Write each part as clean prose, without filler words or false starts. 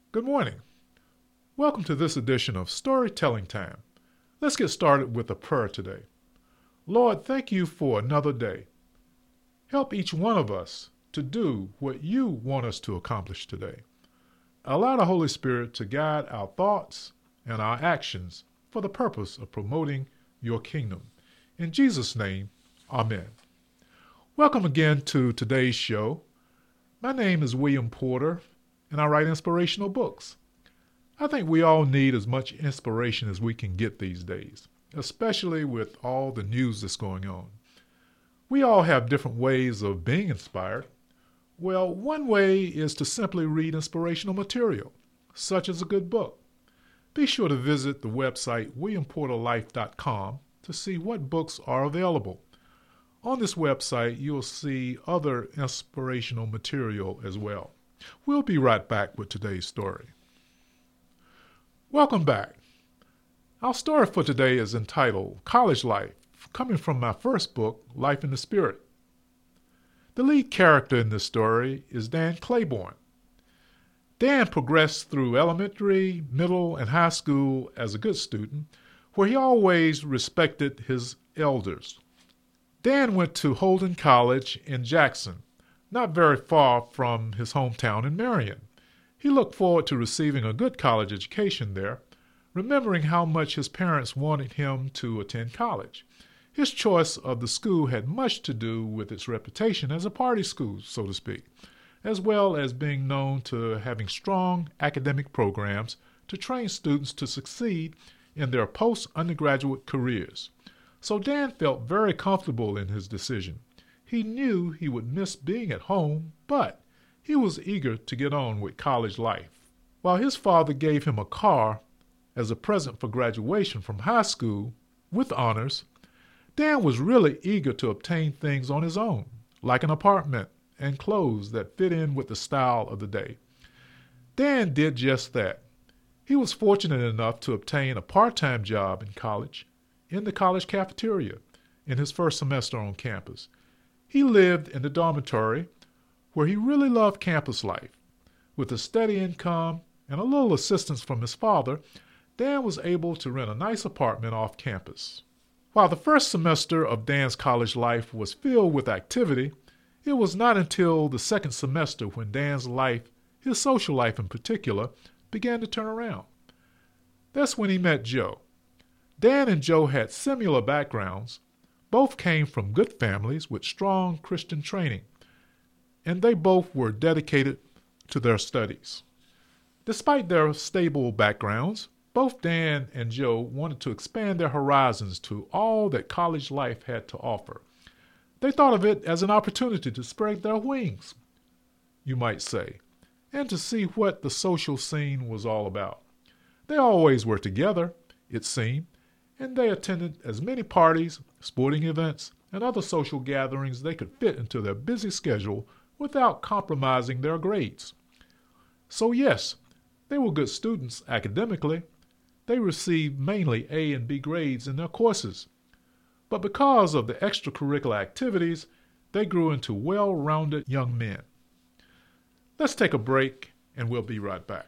Good morning. Welcome to this edition of Storytelling Time. Let's get started with a prayer today. Lord, thank you for another day. Help each one of us to do what you want us to accomplish today. Allow the Holy Spirit to guide our thoughts and our actions for the purpose of promoting your kingdom. In Jesus' name, amen. Welcome again to today's show. My name is William Porter, and I write inspirational books. I think we all need as much inspiration as we can get these days, especially with all the news that's going on. We all have different ways of being inspired. Well, one way is to simply read inspirational material, such as a good book. Be sure to visit the website williamporterlife.com to see what books are available. On this website, you'll see other inspirational material as well. We'll be right back with today's story. Welcome back. Our story for today is entitled College Life, coming from my first book, Life in the Spirit. The lead character in this story is Dan Claiborne. Dan progressed through elementary, middle, and high school as a good student, where he always respected his elders. Dan went to Holden College in Jackson, not very far from his hometown in Marion. He looked forward to receiving a good college education there, remembering how much his parents wanted him to attend college. His choice of the school had much to do with its reputation as a party school, so to speak, as well as being known to having strong academic programs to train students to succeed in their post-undergraduate careers. So Dan felt very comfortable in his decision. He knew he would miss being at home, but he was eager to get on with college life. While his father gave him a car as a present for graduation from high school with honors, Dan was really eager to obtain things on his own, like an apartment and clothes that fit in with the style of the day. Dan did just that. He was fortunate enough to obtain a part-time job in college, in the college cafeteria, in his first semester on campus. He lived in the dormitory, where he really loved campus life. With a steady income and a little assistance from his father, Dan was able to rent a nice apartment off campus. While the first semester of Dan's college life was filled with activity, it was not until the second semester when Dan's life, his social life in particular, began to turn around. That's when he met Joe. Dan and Joe had similar backgrounds. Both came from good families with strong Christian training, and they both were dedicated to their studies. Despite their stable backgrounds, both Dan and Joe wanted to expand their horizons to all that college life had to offer. They thought of it as an opportunity to spread their wings, you might say, and to see what the social scene was all about. They always were together, it seemed, and they attended as many parties, sporting events, and other social gatherings they could fit into their busy schedule without compromising their grades. So yes, they were good students academically. They received mainly A and B grades in their courses. But because of the extracurricular activities, they grew into well-rounded young men. Let's take a break, and we'll be right back.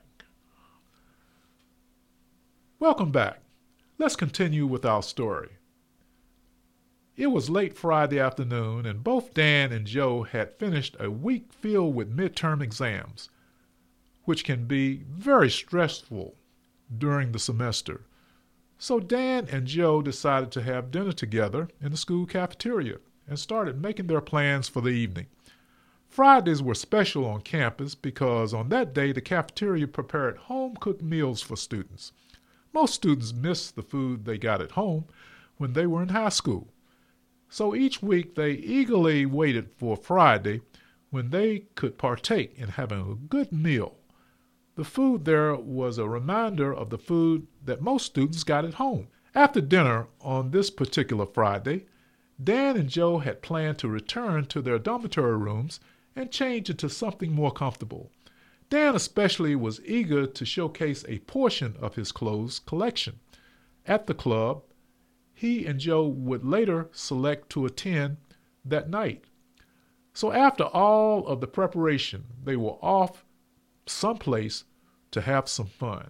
Welcome back. Let's continue with our story. It was late Friday afternoon, and both Dan and Joe had finished a week filled with midterm exams, which can be very stressful during the semester. So Dan and Joe decided to have dinner together in the school cafeteria and started making their plans for the evening. Fridays were special on campus because on that day the cafeteria prepared home-cooked meals for students. Most students missed the food they got at home when they were in high school. So each week they eagerly waited for Friday when they could partake in having a good meal. The food there was a reminder of the food that most students got at home. After dinner on this particular Friday, Dan and Joe had planned to return to their dormitory rooms and change into something more comfortable. Dan especially was eager to showcase a portion of his clothes collection. At the club, he and Joe would later select to attend that night. So after all of the preparation, they were off someplace to have some fun.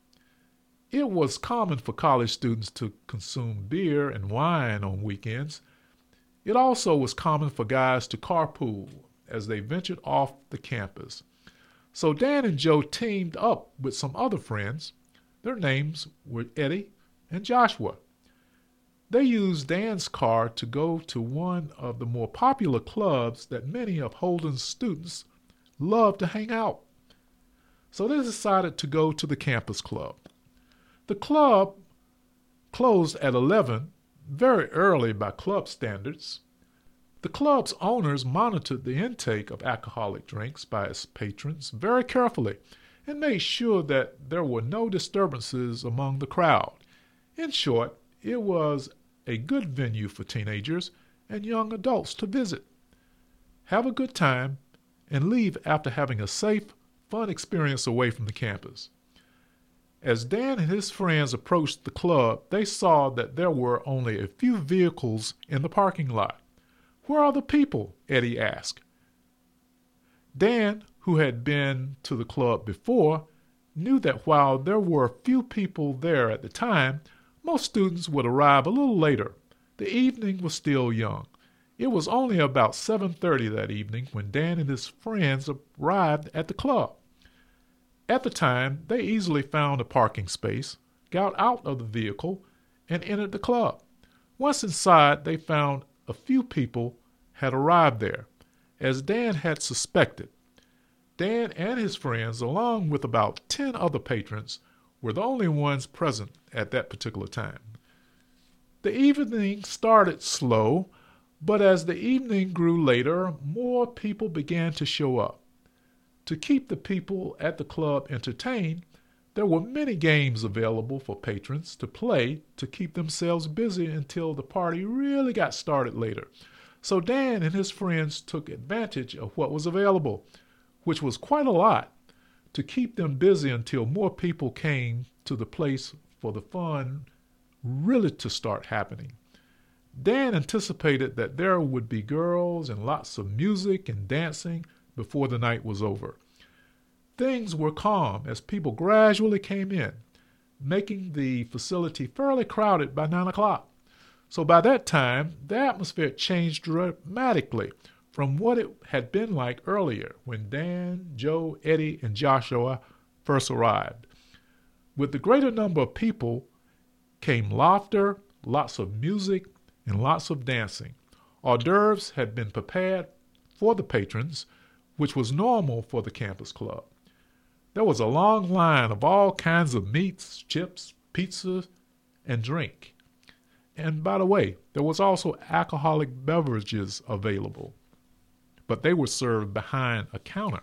It was common for college students to consume beer and wine on weekends. It also was common for guys to carpool as they ventured off the campus. So Dan and Joe teamed up with some other friends. Their names were Eddie and Joshua. They used Dan's car to go to one of the more popular clubs that many of Holden's students loved to hang out. So they decided to go to the campus club. The club closed at 11, very early by club standards. The club's owners monitored the intake of alcoholic drinks by its patrons very carefully and made sure that there were no disturbances among the crowd. In short, it was a good venue for teenagers and young adults to visit, have a good time, and leave after having a safe, fun experience away from the campus. As Dan and his friends approached the club, they saw that there were only a few vehicles in the parking lot. "Where are the people?" Eddie asked. Dan, who had been to the club before, knew that while there were few people there at the time, most students would arrive a little later. The evening was still young. It was only about 7:30 that evening when Dan and his friends arrived at the club. At the time, they easily found a parking space, got out of the vehicle, and entered the club. Once inside, they found a few people had arrived there, as Dan had suspected. Dan and his friends, along with about 10 other patrons, were the only ones present at that particular time. The evening started slow, but as the evening grew later, more people began to show up. To keep the people at the club entertained, there were many games available for patrons to play to keep themselves busy until the party really got started later. So Dan and his friends took advantage of what was available, which was quite a lot, to keep them busy until more people came to the place for the fun really to start happening. Dan anticipated that there would be girls and lots of music and dancing before the night was over. Things were calm as people gradually came in, making the facility fairly crowded by 9 o'clock. So by that time, the atmosphere changed dramatically from what it had been like earlier when Dan, Joe, Eddie, and Joshua first arrived. With the greater number of people came laughter, lots of music, and lots of dancing. Hors d'oeuvres had been prepared for the patrons, which was normal for the campus club. There was a long line of all kinds of meats, chips, pizza, and drink. And by the way, there was also alcoholic beverages available, but they were served behind a counter.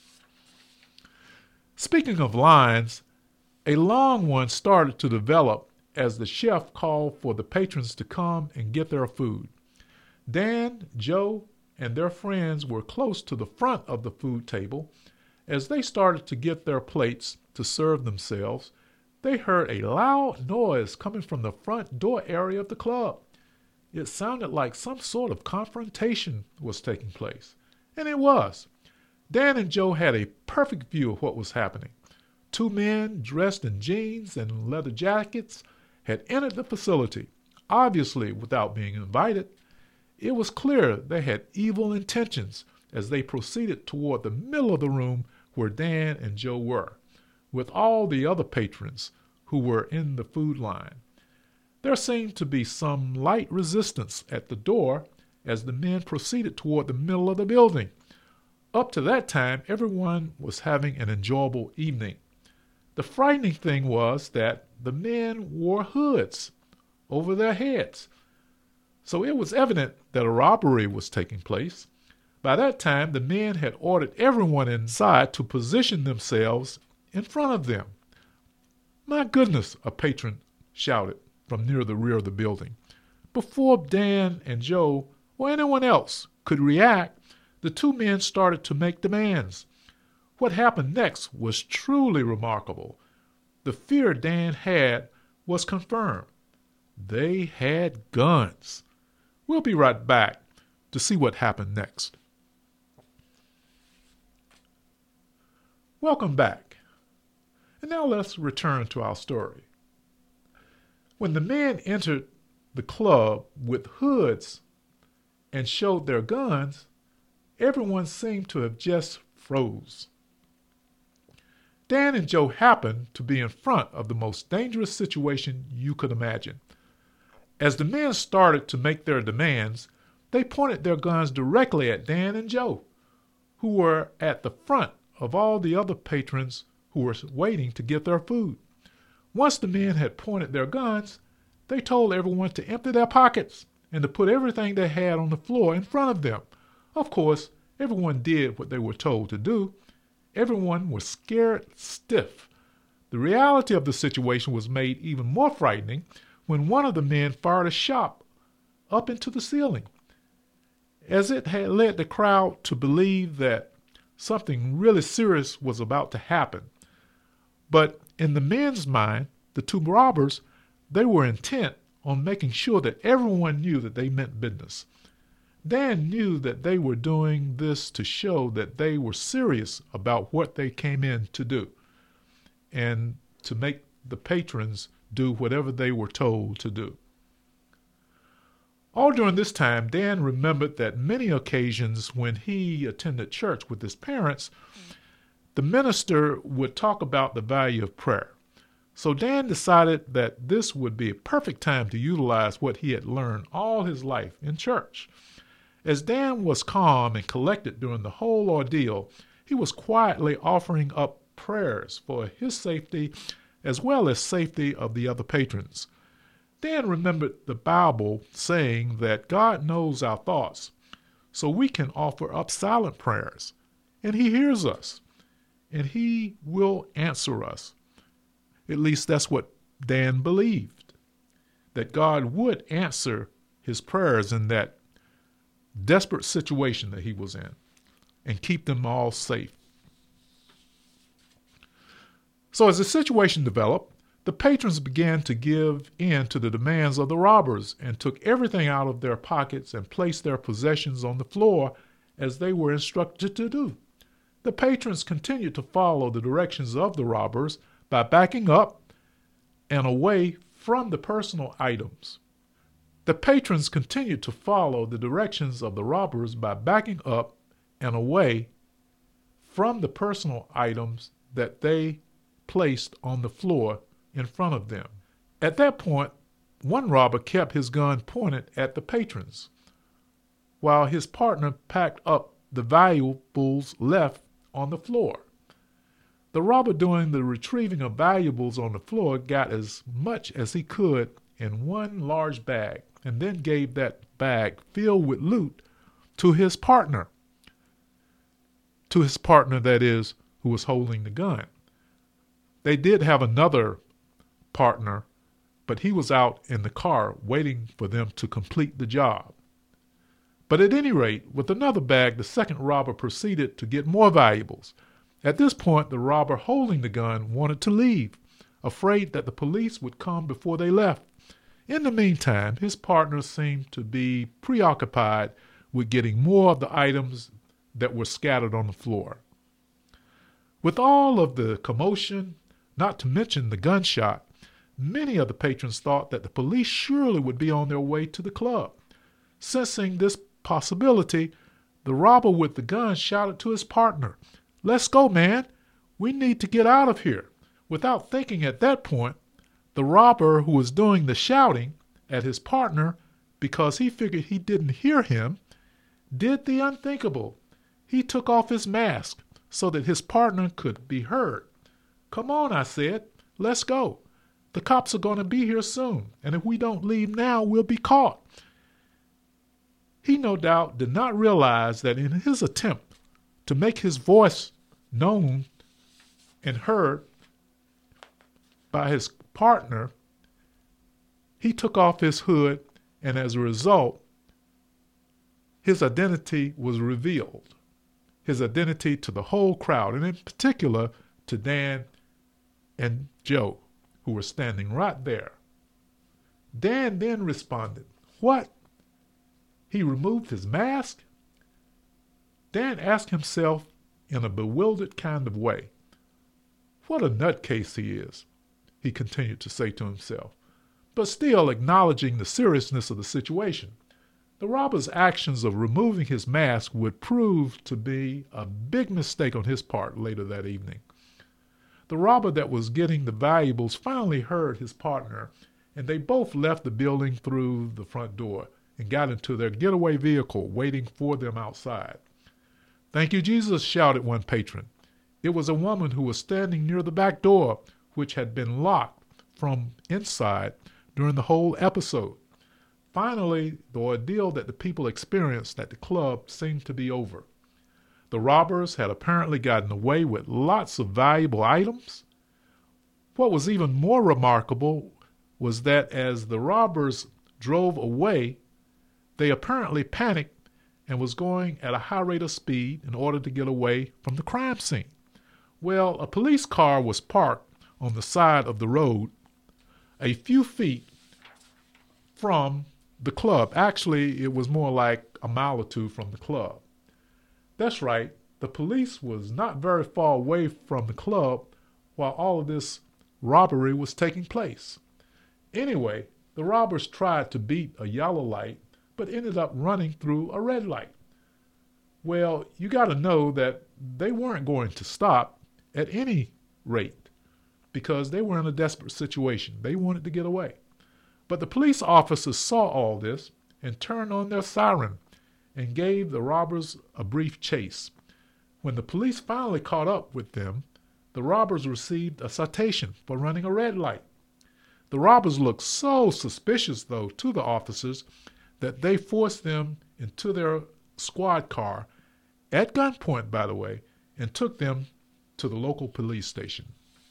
Speaking of lines, a long one started to develop as the chef called for the patrons to come and get their food. Dan, Joe, and their friends were close to the front of the food table. As they started to get their plates to serve themselves, they heard a loud noise coming from the front door area of the club. It sounded like some sort of confrontation was taking place. And it was. Dan and Joe had a perfect view of what was happening. Two men dressed in jeans and leather jackets had entered the facility, obviously without being invited. It was clear they had evil intentions as they proceeded toward the middle of the room where Dan and Joe were, with all the other patrons who were in the food line. There seemed to be some light resistance at the door as the men proceeded toward the middle of the building. Up to that time, everyone was having an enjoyable evening. The frightening thing was that the men wore hoods over their heads, so it was evident that a robbery was taking place. By that time, the men had ordered everyone inside to position themselves in front of them. "My goodness," a patron shouted from near the rear of the building. Before Dan and Joe or anyone else could react, the two men started to make demands. What happened next was truly remarkable. The fear Dan had was confirmed. They had guns. We'll be right back to see what happened next. Welcome back. And now let's return to our story. When the men entered the club with hoods and showed their guns, everyone seemed to have just froze. Dan and Joe happened to be in front of the most dangerous situation you could imagine. As the men started to make their demands, they pointed their guns directly at Dan and Joe, who were at the front of all the other patrons who were waiting to get their food. Once the men had pointed their guns, they told everyone to empty their pockets and to put everything they had on the floor in front of them. Of course, everyone did what they were told to do. Everyone was scared stiff. The reality of the situation was made even more frightening when one of the men fired a shot up into the ceiling, as it had led the crowd to believe that something really serious was about to happen. But in the men's mind, the two robbers, they were intent on making sure that everyone knew that they meant business. Dan knew that they were doing this to show that they were serious about what they came in to do, and to make the patrons do whatever they were told to do. All during this time, Dan remembered that many occasions when he attended church with his parents, the minister would talk about the value of prayer. So Dan decided that this would be a perfect time to utilize what he had learned all his life in church. As Dan was calm and collected during the whole ordeal, he was quietly offering up prayers for his safety as well as safety of the other patrons. Dan remembered the Bible saying that God knows our thoughts, so we can offer up silent prayers, and he hears us, and he will answer us. At least that's what Dan believed, that God would answer his prayers in that desperate situation that he was in and keep them all safe. So as the situation developed, the patrons began to give in to the demands of the robbers and took everything out of their pockets and placed their possessions on the floor as they were instructed to do. The patrons continued to follow the directions of the robbers by backing up and away from the personal items. The patrons continued to follow the directions of the robbers by backing up and away from the personal items that they placed on the floor in front of them. At that point, one robber kept his gun pointed at the patrons, while his partner packed up the valuables left on the floor. The robber doing the retrieving of valuables on the floor got as much as he could in one large bag, and then gave that bag filled with loot to his partner. That is, who was holding the gun. They did have another partner, but he was out in the car waiting for them to complete the job. But at any rate, with another bag, the second robber proceeded to get more valuables. At this point, the robber holding the gun wanted to leave, afraid that the police would come before they left. In the meantime, his partner seemed to be preoccupied with getting more of the items that were scattered on the floor. With all of the commotion, not to mention the gunshot, many of the patrons thought that the police surely would be on their way to the club. Sensing this possibility, the robber with the gun shouted to his partner, "Let's go, man. We need to get out of here." Without thinking at that point, the robber who was doing the shouting at his partner because he figured he didn't hear him did the unthinkable. He took off his mask so that his partner could be heard. "Come on," I said. "Let's go. The cops are going to be here soon, and if we don't leave now, we'll be caught." He no doubt did not realize that in his attempt to make his voice known and heard by his partner, he took off his hood, and as a result, his identity was revealed. His identity to the whole crowd, and in particular to Dan and Joe, who were standing right there. Dan then responded, "What? He removed his mask?" Dan asked himself in a bewildered kind of way, What a nutcase he is, he continued to say to himself, but still acknowledging the seriousness of the situation. The robber's actions of removing his mask would prove to be a big mistake on his part later that evening. The robber that was getting the valuables finally heard his partner, and they both left the building through the front door and got into their getaway vehicle waiting for them outside. "Thank you, Jesus," shouted one patron. It was a woman who was standing near the back door, which had been locked from inside during the whole episode. Finally, the ordeal that the people experienced at the club seemed to be over. The robbers had apparently gotten away with lots of valuable items. What was even more remarkable was that as the robbers drove away, they apparently panicked and was going at a high rate of speed in order to get away from the crime scene. Well, a police car was parked on the side of the road a few feet from the club. Actually, it was more like a mile or two from the club. That's right, the police was not very far away from the club while all of this robbery was taking place. Anyway, the robbers tried to beat a yellow light, but ended up running through a red light. Well, you got to know that they weren't going to stop at any rate because they were in a desperate situation. They wanted to get away. But the police officers saw all this and turned on their siren and gave the robbers a brief chase. When the police finally caught up with them, the robbers received a citation for running a red light. The robbers looked so suspicious, though, to the officers that they forced them into their squad car, at gunpoint, by the way, and took them to the local police station.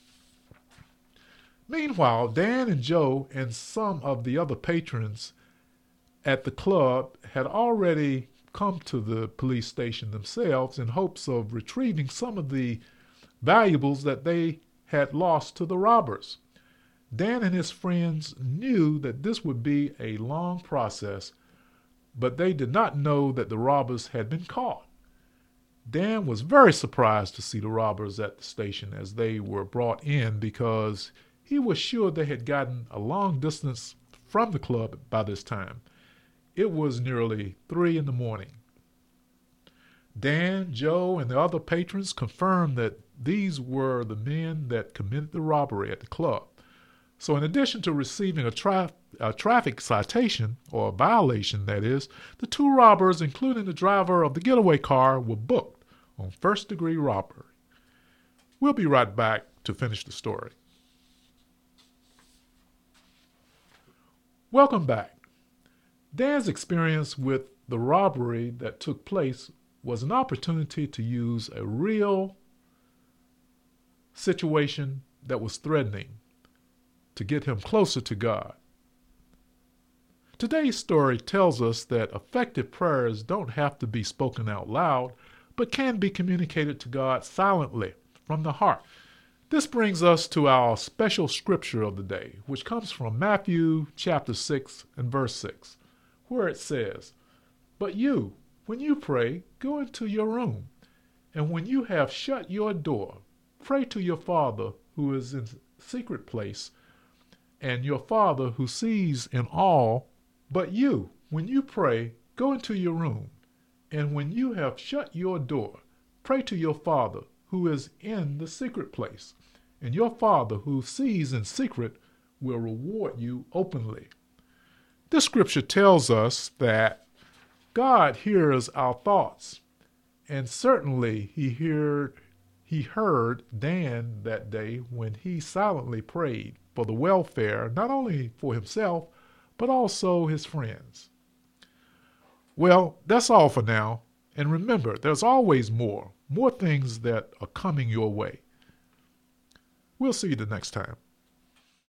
Meanwhile, Dan and Joe and some of the other patrons at the club had already come to the police station themselves in hopes of retrieving some of the valuables that they had lost to the robbers. Dan and his friends knew that this would be a long process, but they did not know that the robbers had been caught. Dan was very surprised to see the robbers at the station as they were brought in because he was sure they had gotten a long distance from the club by this time. It was nearly 3 a.m. Dan, Joe, and the other patrons confirmed that these were the men that committed the robbery at the club. So in addition to receiving a traffic citation, or a violation that is, the two robbers, including the driver of the getaway car, were booked on first-degree robbery. We'll be right back to finish the story. Welcome back. Dan's experience with the robbery that took place was an opportunity to use a real situation that was threatening to get him closer to God. Today's story tells us that effective prayers don't have to be spoken out loud, but can be communicated to God silently from the heart. This brings us to our special scripture of the day, which comes from Matthew chapter 6 and verse 6, where it says, "But you, when you pray, go into your room, and when you have shut your door, pray to your Father who is in secret place, and your Father who sees in all. But you, when you pray, go into your room, and when you have shut your door, pray to your Father who is in the secret place, and your Father who sees in secret will reward you openly." This scripture tells us that God hears our thoughts, and certainly he heard Dan that day when he silently prayed for the welfare, not only for himself, but also his friends. Well, that's all for now. And remember, there's always more things that are coming your way. We'll see you the next time.